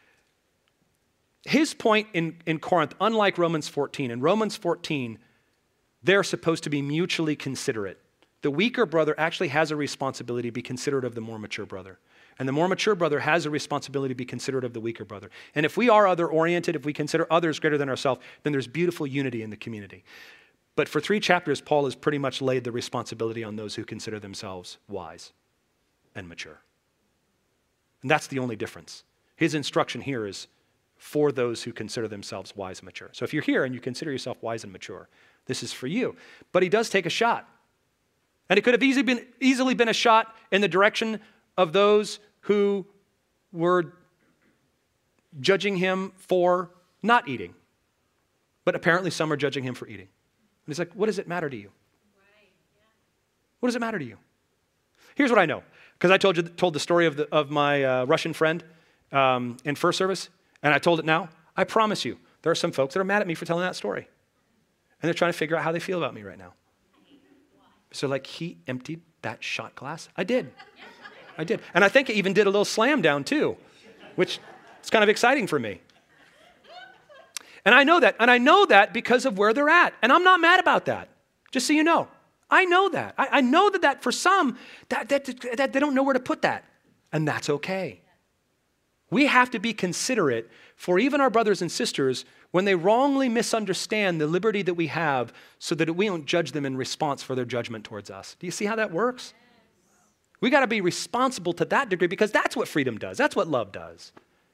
His point in, in Corinth, unlike Romans fourteen, in Romans fourteen, they're supposed to be mutually considerate. The weaker brother actually has a responsibility to be considerate of the more mature brother. And the more mature brother has a responsibility to be considerate of the weaker brother. And if we are other-oriented, if we consider others greater than ourselves, then there's beautiful unity in the community. But for three chapters, Paul has pretty much laid the responsibility on those who consider themselves wise and mature. And that's the only difference. His instruction here is for those who consider themselves wise and mature. So if you're here and you consider yourself wise and mature, this is for you. But he does take a shot. And it could have easily been, easily been a shot in the direction of those who were judging him for not eating. But apparently some are judging him for eating. And he's like, what does it matter to you? What does it matter to you? Here's what I know. Because I told you told the story of, the, of my uh, Russian friend um, in first service, and I told it now. I promise you, there are some folks that are mad at me for telling that story. And they're trying to figure out how they feel about me right now. So like, he emptied that shot glass? I did. I did. And I think I even did a little slam down too, which is kind of exciting for me. And I know that. And I know that because of where they're at. And I'm not mad about that, just so you know. I know that. I, I know that, that for some, that, that, that they don't know where to put that. And that's okay. We have to be considerate for even our brothers and sisters when they wrongly misunderstand the liberty that we have so that we don't judge them in response for their judgment towards us. Do you see how that works? We got to be responsible to that degree because that's what freedom does. That's what love does.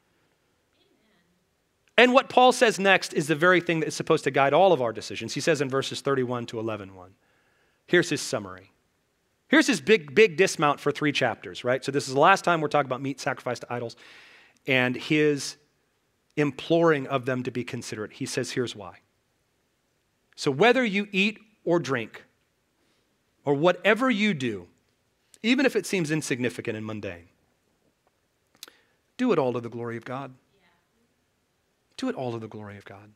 And what Paul says next is the very thing that is supposed to guide all of our decisions. He says in verses thirty-one to eleven one. Here's his summary. Here's his big, big dismount for three chapters, right? So this is the last time we're talking about meat sacrificed to idols and his imploring of them to be considerate. He says, here's why. So whether you eat or drink or whatever you do, even if it seems insignificant and mundane, do it all to the glory of God. Do it all to the glory of God.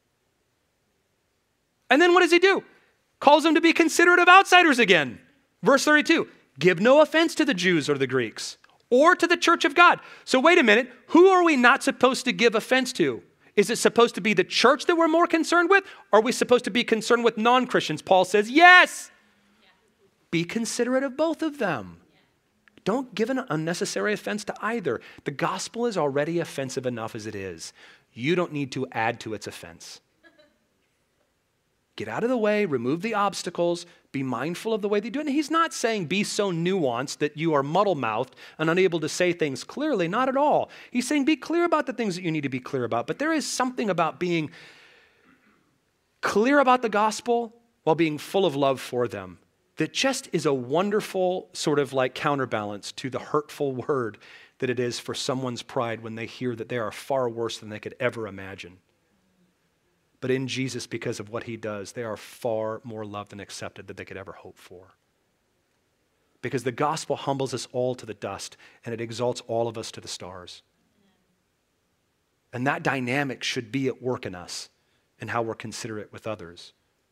And then what does he do? Calls them to be considerate of outsiders again. Verse thirty-two, give no offense to the Jews or the Greeks or to the church of God. So wait a minute, who are we not supposed to give offense to? Is it supposed to be the church that we're more concerned with? Or are we supposed to be concerned with non-Christians? Paul says, yes. Yeah. Be considerate of both of them. Yeah. Don't give an unnecessary offense to either. The gospel is already offensive enough as it is. You don't need to add to its offense. Get out of the way, remove the obstacles, be mindful of the way they do it. And he's not saying be so nuanced that you are muddle-mouthed and unable to say things clearly, not at all. He's saying be clear about the things that you need to be clear about. But there is something about being clear about the gospel while being full of love for them that just is a wonderful sort of like counterbalance to the hurtful word that it is for someone's pride when they hear that they are far worse than they could ever imagine. But in Jesus, because of what he does, they are far more loved and accepted than they could ever hope for. Because the gospel humbles us all to the dust and it exalts all of us to the stars. And that dynamic should be at work in us and how we're considerate with others.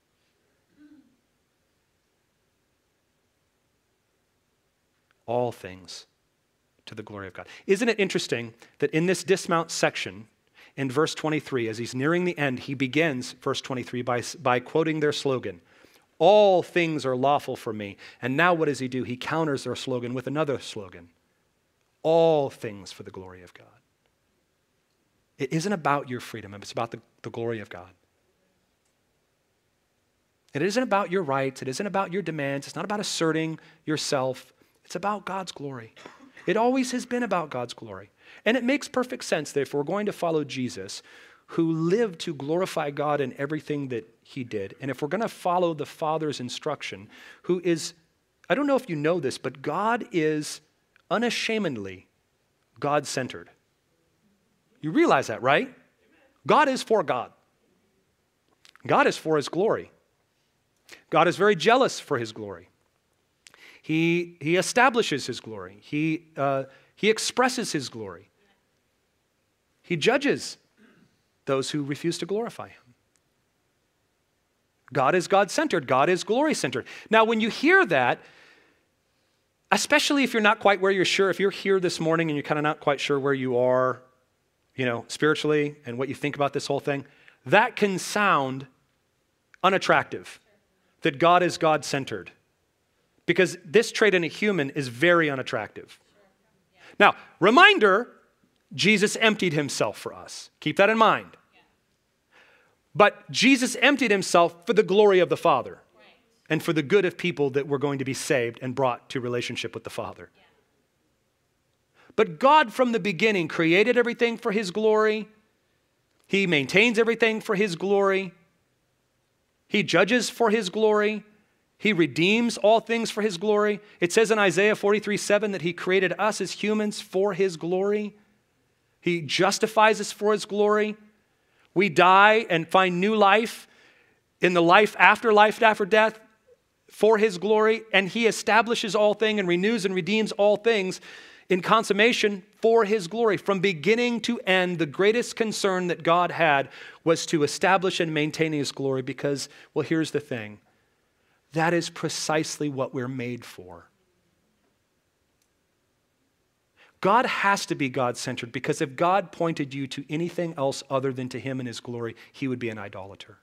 All things to the glory of God. Isn't it interesting that in this dismount section, in verse twenty-three, as he's nearing the end, he begins, verse twenty-three, by, by quoting their slogan, all things are lawful for me. And now what does he do? He counters their slogan with another slogan, all things for the glory of God. It isn't about your freedom, it's about the, the glory of God. It isn't about your rights, it isn't about your demands, it's not about asserting yourself, it's about God's glory. It always has been about God's glory. And it makes perfect sense that if we're going to follow Jesus, who lived to glorify God in everything that he did, and if we're going to follow the Father's instruction, who is, I don't know if you know this, but God is unashamedly God-centered. You realize that, right? God is for God. God is for his glory. God is very jealous for his glory. He, he establishes his glory. He, uh, he expresses his glory. He judges those who refuse to glorify him. God is God-centered. God is glory-centered. Now, when you hear that, especially if you're not quite where you're sure, if you're here this morning and you're kind of not quite sure where you are, you know, spiritually and what you think about this whole thing, that can sound unattractive, that God is God-centered. Because this trait in a human is very unattractive. Now, reminder, Jesus emptied himself for us. Keep that in mind. But Jesus emptied himself for the glory of the Father and for the good of people that were going to be saved and brought to relationship with the Father. But God from the beginning created everything for his glory. He maintains everything for his glory. He judges for his glory. He redeems all things for his glory. It says in Isaiah forty-three seven that he created us as humans for his glory. He justifies us for his glory. We die and find new life in the life after life after death for his glory. And he establishes all things and renews and redeems all things in consummation for his glory. From beginning to end, the greatest concern that God had was to establish and maintain his glory because, well, here's the thing. That is precisely what we're made for. God has to be God-centered, because if God pointed you to anything else other than to him and his glory, he would be an idolater.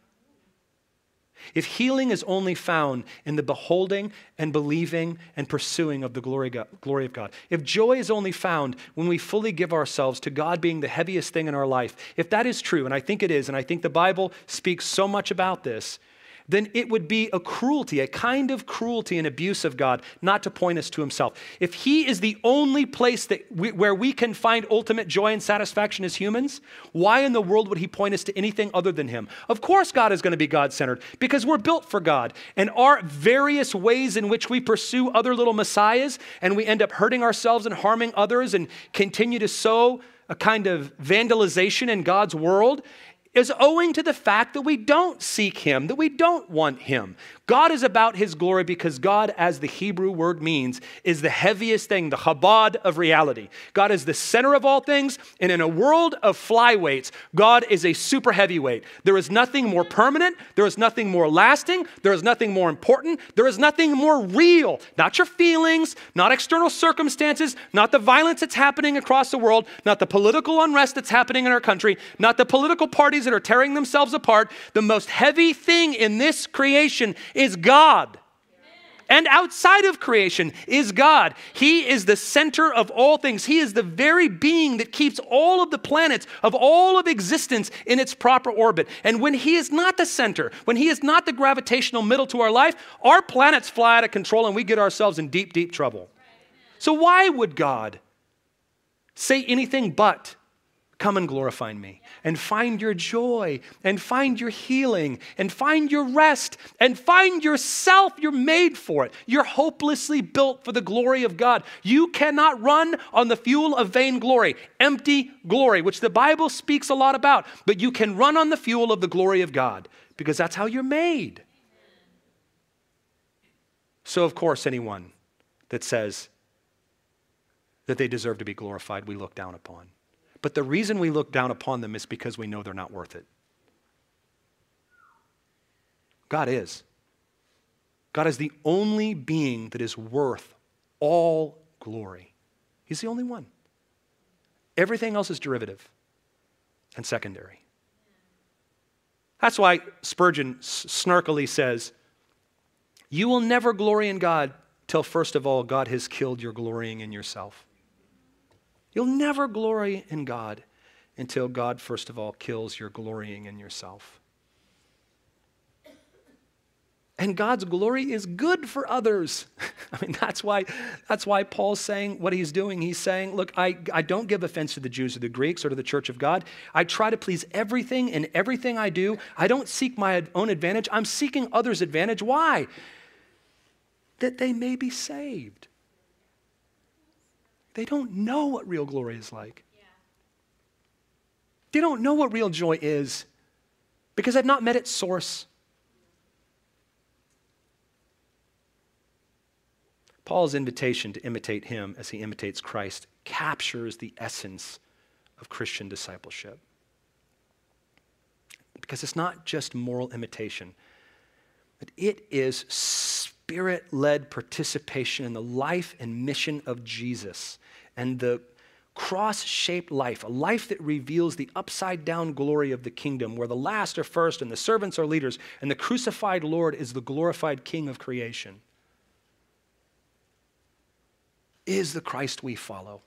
If healing is only found in the beholding and believing and pursuing of the glory glory of God, if joy is only found when we fully give ourselves to God being the heaviest thing in our life, if that is true, and I think it is, and I think the Bible speaks so much about this, then it would be a cruelty, a kind of cruelty and abuse of God not to point us to himself. If he is the only place that we, where we can find ultimate joy and satisfaction as humans, why in the world would he point us to anything other than him? Of course God is going to be God-centered, because we're built for God. And our various ways in which we pursue other little messiahs and we end up hurting ourselves and harming others and continue to sow a kind of vandalization in God's world is owing to the fact that we don't seek him, that we don't want him. God is about his glory because God, as the Hebrew word means, is the heaviest thing, the chabad of reality. God is the center of all things, and in a world of flyweights, God is a super heavyweight. There is nothing more permanent, there is nothing more lasting, there is nothing more important, there is nothing more real. Not your feelings, not external circumstances, not the violence that's happening across the world, not the political unrest that's happening in our country, not the political parties that are tearing themselves apart. The most heavy thing in this creation is God. And outside of creation is God. He is the center of all things. He is the very being that keeps all of the planets of all of existence in its proper orbit. And when he is not the center, when he is not the gravitational middle to our life, our planets fly out of control and we get ourselves in deep, deep trouble. So why would God say anything but, come and glorify me, and find your joy, and find your healing, and find your rest, and find yourself? You're made for it. You're hopelessly built for the glory of God. You cannot run on the fuel of vainglory, empty glory, which the Bible speaks a lot about, but you can run on the fuel of the glory of God, because that's how you're made. So of course, anyone that says that they deserve to be glorified, we look down upon. But the reason we look down upon them is because we know they're not worth it. God is. God is the only being that is worth all glory. He's the only one. Everything else is derivative and secondary. That's why Spurgeon snarkily says, you will never glory in God till first of all God has killed your glorying in yourself. You'll never glory in God until God, first of all, kills your glorying in yourself. And God's glory is good for others. I mean, that's why, that's why Paul's saying what he's doing. He's saying, look, I, I don't give offense to the Jews or the Greeks or to the church of God. I try to please everything and everything I do. I don't seek my own advantage. I'm seeking others' advantage. Why? That they may be saved. They don't know what real glory is like. Yeah. They don't know what real joy is because they've not met its source. Paul's invitation to imitate him as he imitates Christ captures the essence of Christian discipleship. Because it's not just moral imitation, but it is Spirit-led participation in the life and mission of Jesus and the cross-shaped life, a life that reveals the upside-down glory of the kingdom, where the last are first and the servants are leaders, and the crucified Lord is the glorified King of creation, is the Christ we follow.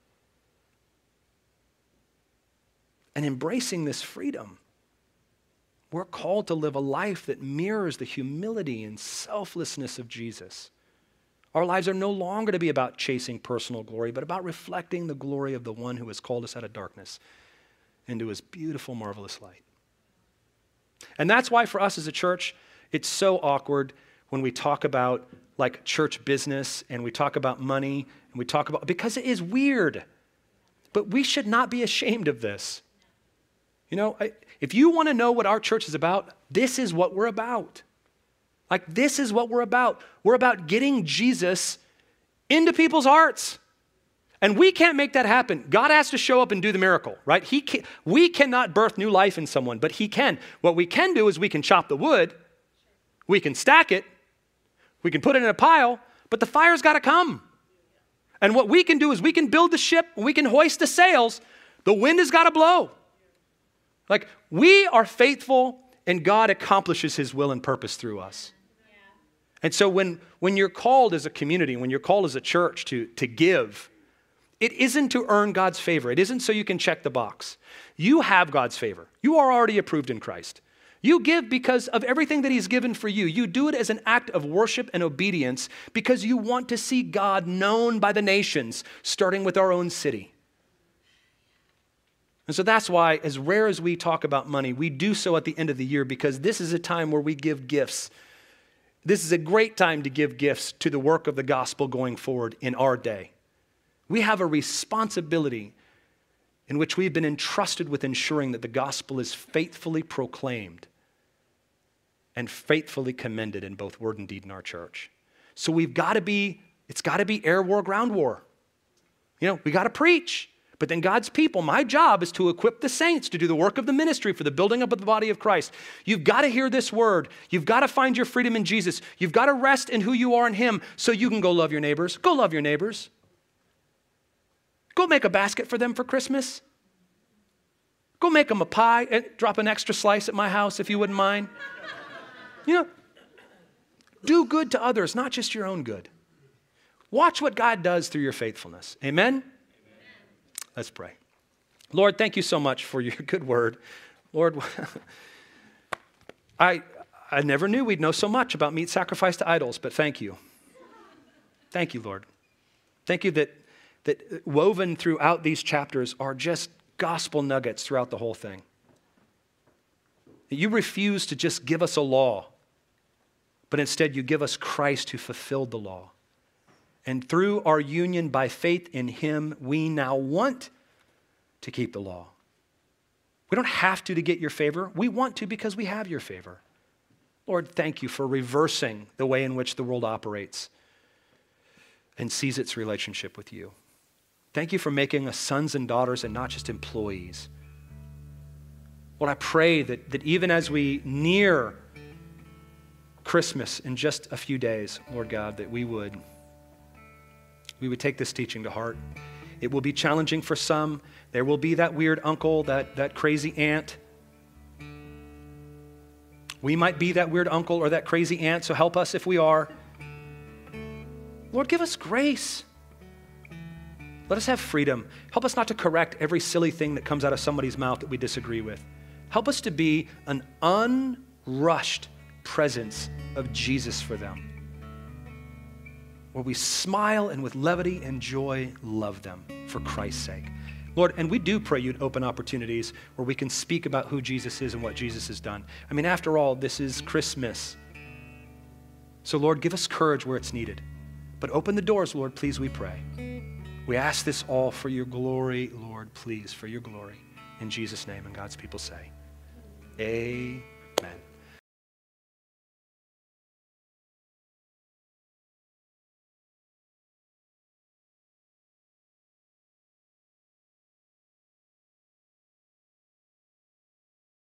And embracing this freedom, we're called to live a life that mirrors the humility and selflessness of Jesus. Our lives are no longer to be about chasing personal glory, but about reflecting the glory of the one who has called us out of darkness into his beautiful, marvelous light. And that's why for us as a church, it's so awkward when we talk about like church business and we talk about money and we talk about, because it is weird. But we should not be ashamed of this. You know, I, if you want to know what our church is about, this is what we're about. Like, this is what we're about. We're about getting Jesus into people's hearts. And we can't make that happen. God has to show up and do the miracle, right? He can, we cannot birth new life in someone, but he can. What we can do is we can chop the wood. We can stack it. We can put it in a pile, but the fire's got to come. And what we can do is we can build the ship, we can hoist the sails. The wind has got to blow. Like, we are faithful and God accomplishes his will and purpose through us. Yeah. And so when, when you're called as a community, when you're called as a church to, to give, it isn't to earn God's favor. It isn't so you can check the box. You have God's favor. You are already approved in Christ. You give because of everything that he's given for you. You do it as an act of worship and obedience because you want to see God known by the nations, starting with our own city. And so that's why, as rare as we talk about money, we do so at the end of the year because this is a time where we give gifts. This is a great time to give gifts to the work of the gospel going forward in our day. We have a responsibility in which we've been entrusted with ensuring that the gospel is faithfully proclaimed and faithfully commended in both word and deed in our church. So we've got to be, it's got to be air war, ground war. You know, we got to preach. But then God's people, my job is to equip the saints to do the work of the ministry for the building up of the body of Christ. You've got to hear this word. You've got to find your freedom in Jesus. You've got to rest in who you are in him so you can go love your neighbors. Go love your neighbors. Go make a basket for them for Christmas. Go make them a pie and drop an extra slice at my house if you wouldn't mind. You know, do good to others, not just your own good. Watch what God does through your faithfulness. Amen? Let's pray. Lord, thank you so much for your good word. Lord, I, I never knew we'd know so much about meat sacrificed to idols, but thank you. Thank you, Lord. Thank you that, that woven throughout these chapters are just gospel nuggets throughout the whole thing. That you refuse to just give us a law, but instead you give us Christ who fulfilled the law. And through our union by faith in him, we now want to keep the law. We don't have to to get your favor. We want to because we have your favor. Lord, thank you for reversing the way in which the world operates and sees its relationship with you. Thank you for making us sons and daughters and not just employees. Lord, I pray that, that even as we near Christmas in just a few days, Lord God, that we would We would take this teaching to heart. It will be challenging for some. There will be that weird uncle, that, that crazy aunt. We might be that weird uncle or that crazy aunt, so help us if we are. Lord, give us grace. Let us have freedom. Help us not to correct every silly thing that comes out of somebody's mouth that we disagree with. Help us to be an unrushed presence of Jesus for them, where we smile and with levity and joy love them for Christ's sake. Lord, and we do pray you'd open opportunities where we can speak about who Jesus is and what Jesus has done. I mean, after all, this is Christmas. So Lord, give us courage where it's needed. But open the doors, Lord, please, we pray. We ask this all for your glory, Lord, please, for your glory. In Jesus' name, and God's people say, amen.